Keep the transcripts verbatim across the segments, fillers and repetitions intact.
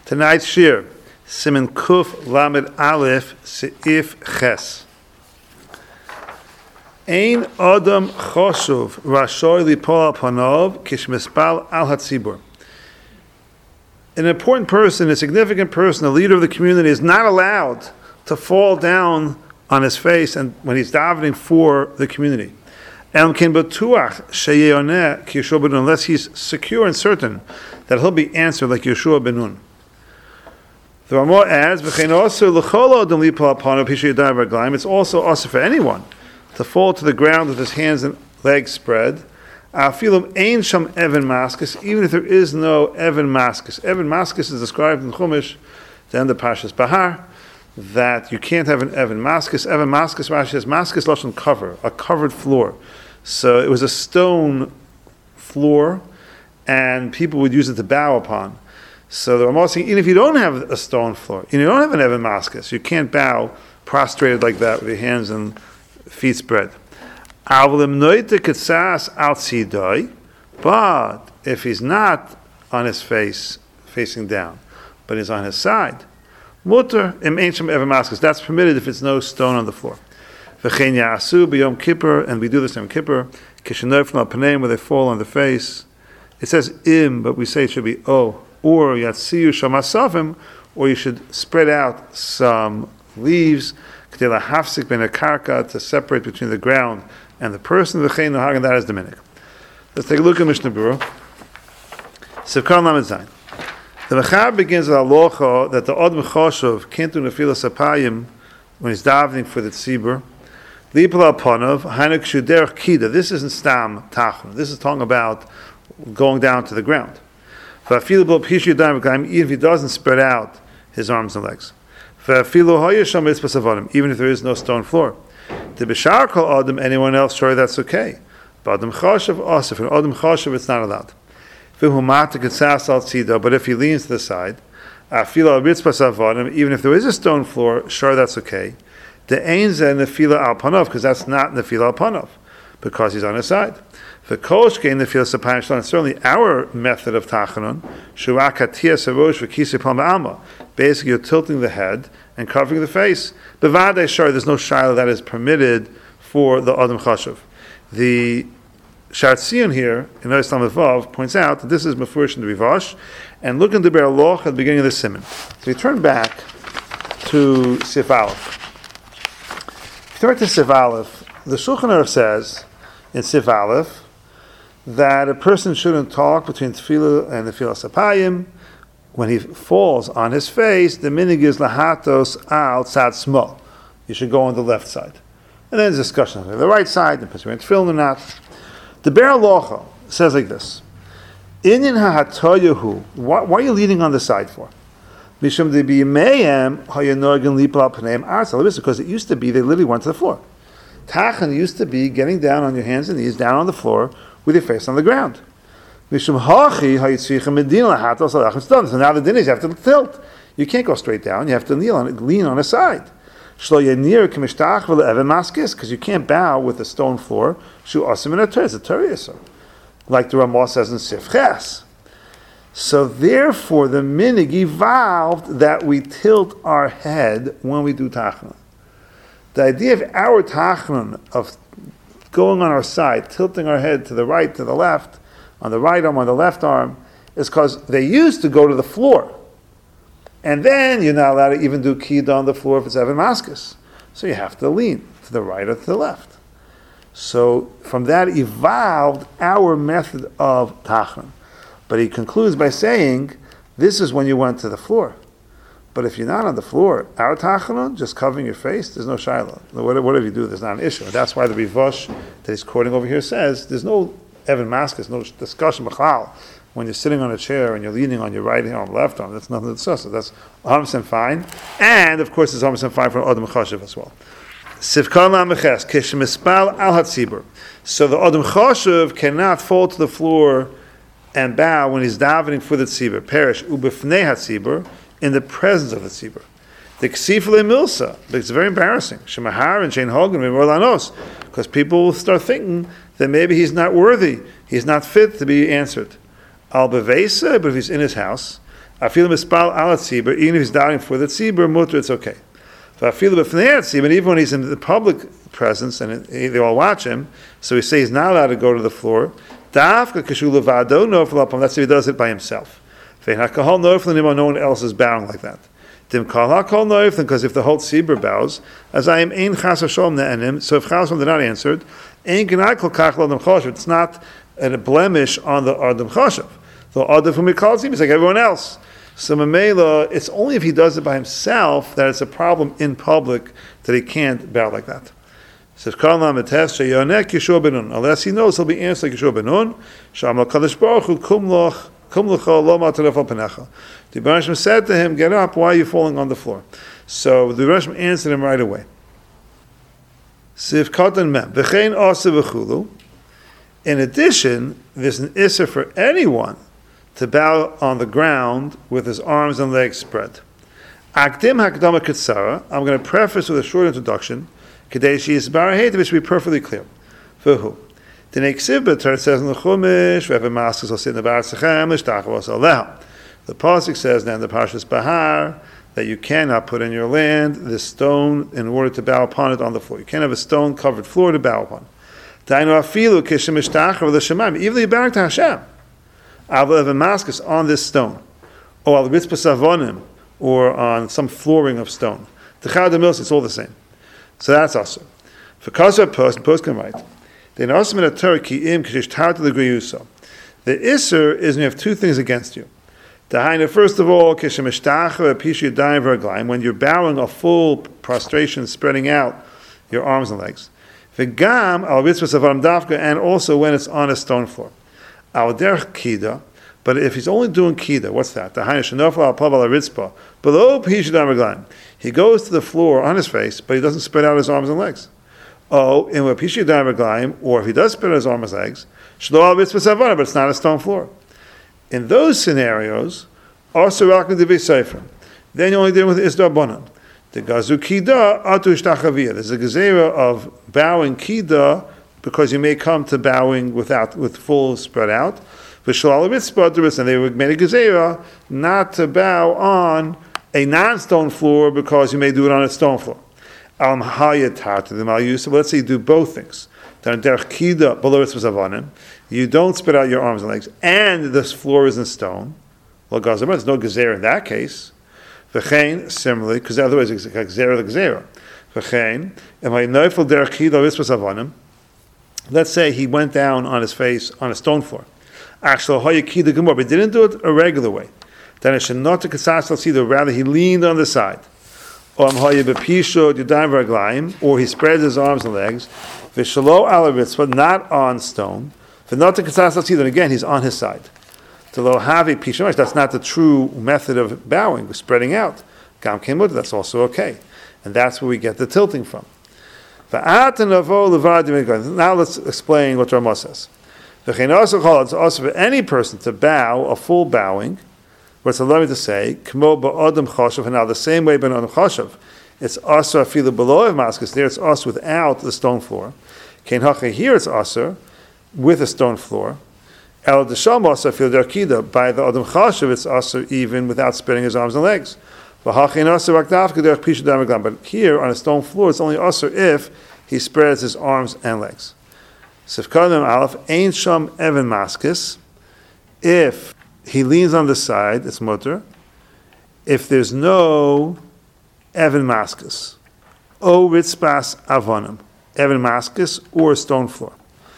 Tonight's shir, Siman Kuf Lamed Aleph Seif Ches. Ein Adam Choshuv Rashoy Lipol Al Panov Kishmispal Al Hatzibur. An important person, a significant person, a leader of the community, is not allowed to fall down on his face and when he's davening for the community. Unless he's secure and certain that he'll be answered like Yeshua ben Nun. The Ramah adds, it's also also for anyone to fall to the ground with his hands and legs spread. Even if there is no Evan Maskus. Evan Maskus is described in Chumash, the end of Parshas Bahar, that you can't have an Evan Maskus. Evan Maskus, Rashi says, Maskus lashon cover, a covered floor. So it was a stone floor, and people would use it to bow upon. So the Ramah saying, even if you don't have a stone floor, you don't have an Evan Maskus, you can't bow prostrated like that with your hands and feet spread. But if he's not on his face, facing down, but he's on his side, mutter im ancient Evan Maskus, that's permitted if it's no stone on the floor. V'chein ya'asu b'yom kippur, and we do this in Kippur, kishenoi from al paneim, where they fall on the face. It says im, but we say it should be o. Or yatziyu shamasavim, or you should spread out some leaves, k'tei lahafsik ben akarka, to separate between the ground and the person. V'chein nohag, and that is the minhag. Let's take a look at Mishnah Berurah. Sivkar Lamed Zayin. The Mechab begins with halacha that the Adam Choshuv can't do nefilas apayim when he's davening for the tzibur. Lipol al panav hainu kshuderech kida. This isn't stam tachon. This is talking about going down to the ground. Even if he doesn't spread out his arms and legs. Even if there is no stone floor. The bishar kol adam, anyone else, sure, that's okay. But Adam Choshuv asif, and Adam Choshuv, it's not allowed. But if he leans to the side, even if there is a stone floor, sure, that's okay. The ainza nefila al panov, because that's not nefila al panov, because he's on his side. The koshkein nefila sapayim, certainly our method of tachanon, shuakatia sarosh v'kisi palma alma. Basically, you're tilting the head and covering the face. Bevadei sure, there's no shaila that is permitted for the Adam Choshuv. The Shartzion here in Oislam Vav points out that this is Mefurish in the Rivash, and look in the Be'er Loch at the beginning of the Siman. So we turn back to Sif Aleph. If you turn to Sif Aleph, the Shulchan Aruch says in Sif Aleph that a person shouldn't talk between Tefillah and Nefilas Apayim. When he falls on his face, the minig is lahatos al tzad small. You should go on the left side. And then there's discussion on the right side, the person wearing tefillin or not. The Be'er Locha says like this: Inyan ha'hatoyahu. Why are you leaning on the side for? Mishum de b'yimeim hayanogin lipal al pneim arsal. Because it used to be they literally went to the floor. Tachan used to be getting down on your hands and knees, down on the floor with your face on the ground. Mishum hachi hayitzricha medina lahatos alachim ston. So now the din is you have to tilt. You can't go straight down. You have to kneel on it, lean on a side. Shlo yanir k'mishtach v'le'evan maskis, because you can't bow with a stone floor. Shu asim in a Torah. It's a Torah, like the Ramah says in Sif Ches. So therefore, the minig evolved that we tilt our head when we do tachanun. The idea of our tachanun, of going on our side, tilting our head to the right, to the left, on the right arm, on the left arm, is because they used to go to the floor. And then you're not allowed to even do kida on the floor if it's Evan Maskus. So you have to lean to the right or to the left. So from that evolved our method of tachanun. But he concludes by saying, this is when you went to the floor. But if you're not on the floor, our tachanun, just covering your face, there's no shiloh. Whatever you do, there's not an issue. And that's why the Rivash that he's quoting over here says, there's no Evan Maskus, no discussion, b'chal. When you're sitting on a chair and you're leaning on your right arm, left arm, that's nothing to discuss. So that's one hundred percent fine. And, of course, it's one hundred percent fine for Adam Choshuv as well. Sivkar Lamed Ches, Kishmispal al Hatzibur. So the Adam Choshuv cannot fall to the floor and bow when he's davening for the tzibur. Perish ubefnei hatzibur, in the presence of the tzibur. The ksifle milsa, it's very embarrassing. Shemahar and Shein Hogan lanos, because people will start thinking that maybe he's not worthy, he's not fit to be answered. Al bevesa, but if he's in his house, I feel mispal al tzibur, even if he's dying for the tzibur, mutter, it's okay. I feel b'fnei tzibur, even when he's in the public presence and they all watch him, so we say he's not allowed to go to the floor. Dafka kashu levado nofel upon. That's if he does it by himself. Vein hakahol nofel nimo, no one else is bowing like that. Dim kol hakol nofel, because if the whole tzibur bows, as I am ein chas hashem ne'enim, so if chas hashem did not answered, ein genai kol kach lo adam choshev. It's not a blemish on the adam choshev. The adam whom he calls him is like everyone else. So Mamela, it's only if he does it by himself that it's a problem in public that he can't bow like that. Says unless he knows he'll be answered like Yeshua ben Nun. Sham Kadosh Baruch Hu kum loch kum lecha lo mataref al penecha. The Rebbe Hashem said to him, "Get up! Why are you falling on the floor?" So the Rebbe Hashem answered him right away. Siv katan mem v'chein asa v'chulu. In addition, there's an issur for anyone to bow on the ground with his arms and legs spread. Akdim hakdama kitsara. I'm going to preface with a short introduction. Kadesh yisbar hey, to be perfectly clear. For who? The next Sivbatar says in the Chumash, "Whoever masks will sit in the bar sechem l'shtachavos aleha." The pasuk says now in the Parshas Bahar that you cannot put in your land this stone in order to bow upon it on the floor. You can't have a stone covered floor to bow upon. Dainu afilu kishem ishtachav l'shemaim. Even though you bow to Hashem. Avla of Damascus on this stone, or al ritzpa savonim, or on some flooring of stone. The chad mills, it's all the same. So that's also. For kasher post, post can write. Then also in a turkey im kishish tar to the griyusa. The isser is when you have two things against you. The first of all, kishem ishtacha pishu daim verglaim, when you're bowing a full prostration, spreading out your arms and legs. V'gam al ritzpa savonim dafka, and also when it's on a stone floor. Al derech kida, but if he's only doing kida, what's that? The hainish shenofel al pav al ritzpa below pishu daim verglaim. He goes to the floor on his face, but he doesn't spread out his arms and legs. Oh, in a pishu daim verglaim, or if he does spread out his arms and legs, shlo al ritzpa savana, but it's not a stone floor. In those scenarios, also rakim devei sefer. Then you're only dealing with isdar bonan. The gazu kida atu ishtachavia. There's a gezerah of bowing kida because you may come to bowing without with full spread out. V'shalal ritzpa, and they would make a gezerah not to bow on a non-stone floor because you may do it on a stone floor. Al mahayat to the malyusa. Let's say you do both things. Then derech kida below ritzpa zavanim. You don't spread out your arms and legs, and this floor is in stone. Well, gazer, there's no gezerah in that case. V'chein, similarly, because otherwise it's like gezerah the gezerah. V'chein, if I neifel derech kida ritzpa zavanim. Let's say he went down on his face on a stone floor. Actually, hayakida gemor, but didn't do it a regular way. Then it should not to kasas see rather he leaned on the side. Or or he spreads his arms and legs. V'shalo ala ritzpa, not on stone. V'not to kasas then again he's on his side. To lo have a pishosh, that's not the true method of bowing, spreading out. Gam kemut, that's also okay, and that's where we get the tilting from. Now let's explain what Ramah says. It's also for any person to bow, a full bowing, where it's allowed me to say, and now the same way ben adam chashav, it's also afilu below Damascus, there it's also without the stone floor. Here it's also with a stone floor. El desham also afilu derkida, by the adam chashav it's also even without spreading his arms and legs. But here on a stone floor, it's only usher if he spreads his arms and legs. If he leans on the side, it's mutter. If there's no evan maskus, o ritzpas avonim, evan maskus or a stone floor.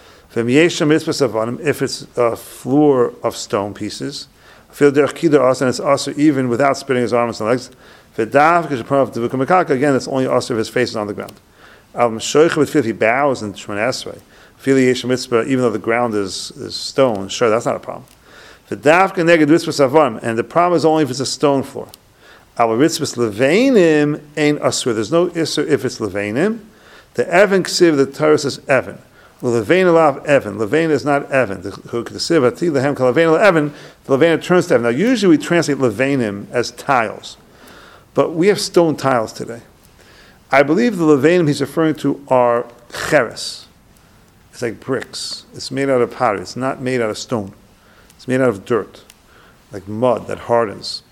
If it's a floor of stone pieces, feel derech kida also, and it's also even without spreading his arms and legs. V'dav because again, it's only also if his face is on the ground. Al m'shoich with if he bows in Shemon Esrei, feel yeshem mitzvah, even though the ground is, is stone. Sure, that's not a problem. V'dav neged ritzvah savam, and the problem is only if it's a stone floor. Al ritzvah leveinim ain't asur. There's no isur if it's leveinim. The evan ksiv, the Torah says evan. Well, levein alav evan. Levein is not evan. The ksiv ati lehem kal levein evan. The levein turns to evan. Now, usually we translate leveinim as tiles, but we have stone tiles today. I believe the leveinim he's referring to are cheres. It's like bricks. It's made out of pottery. It's not made out of stone. It's made out of dirt, like mud that hardens.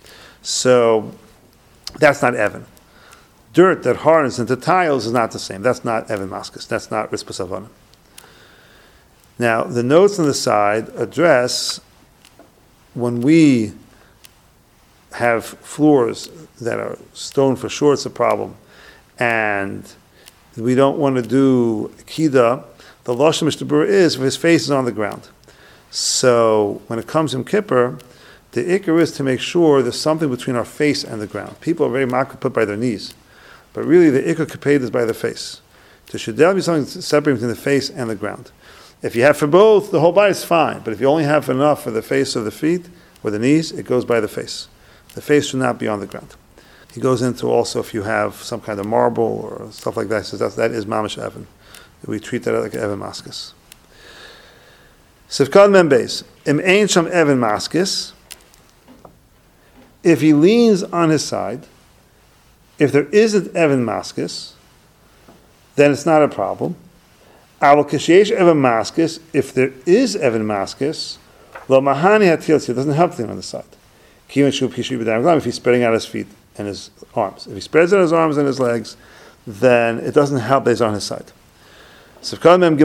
So that's not Evan. Dirt that hardens into tiles is not the same. That's not Evan Maskus. That's not Rispus Avonim. Now, the notes on the side address when we have floors that are stone for sure, it's a problem, and we don't want to do Kida, the Lashon Mishnah Berurah is if his face is on the ground. So when it comes in Kippur, the Iker is to make sure there's something between our face and the ground. People are very makar put by their knees, but really the Iker Kaped is by the face. There should definitely be something separating between the face and the ground. If you have for both, the whole body is fine, but if you only have enough for the face or the feet or the knees, it goes by the face. The face should not be on the ground. He goes into also if you have some kind of marble or stuff like that, he says that, that is Mamish Evan. We treat that like Evan Maskis. Sivkad Membeis, Im Ein Sham Evan Maskis, if he leans on his side, if there isn't Evan Maskis, then it's not a problem. Aval Kishesh Evan Maskis, if there is Evan Maskis, Lo Mahani Hatilsi, it doesn't help him on the side. If he's spreading out his feet and his arms. If he spreads out his arms and his legs, then it doesn't help that he's on his side. So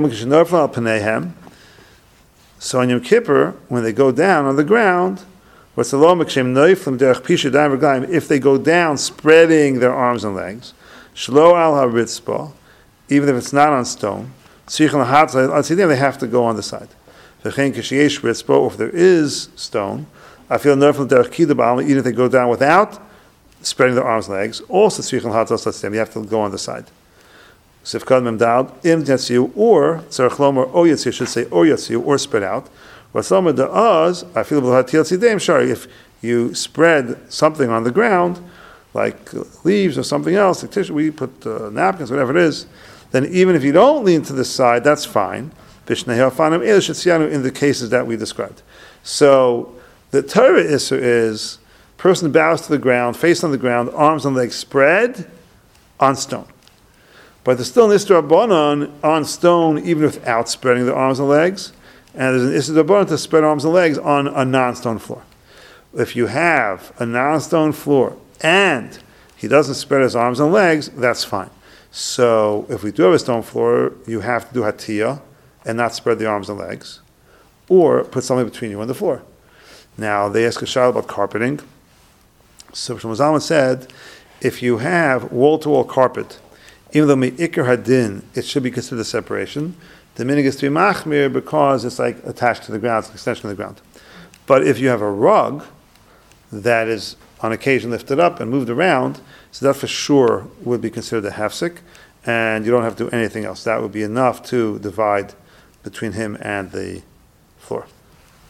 on Yom Kippur, when they go down on the ground, if they go down spreading their arms and legs, even if it's not on stone, they have to go on the side. Or if there is stone, I feel nerful derech kida ba'alma, even if they go down without spreading their arms and legs, also tzrichel hatzos latzim, you have to go on the side. Sifkad memdal, im yatziu, or tzarech lomer o yatziu, should say or yatziu, or spread out. V'tzomer da'az, I feel b'lahatil tzidem, sure, if you spread something on the ground, like leaves or something else, like tissue, we put uh, napkins, whatever it is, then even if you don't lean to the side, that's fine. In the cases that we described. So, the Torah Isser is, person bows to the ground, face on the ground, arms and legs spread on stone. But there's still an Isser Rabbanon on stone, even without spreading the arms and legs. And there's an Isser Rabbanon to spread arms and legs on a non-stone floor. If you have a non-stone floor and he doesn't spread his arms and legs, that's fine. So if we do have a stone floor, you have to do Hatiyah and not spread the arms and legs, or put something between you and the floor. Now, they ask a shayla about carpeting. So Shlomo Zalman said, if you have wall-to-wall carpet, even though me'ikar hadin, it should be considered a separation. The minig is to be machmir because it's like attached to the ground, it's an extension of the ground. But if you have a rug that is on occasion lifted up and moved around, so that for sure would be considered a hefsek, and you don't have to do anything else. That would be enough to divide between him and the floor.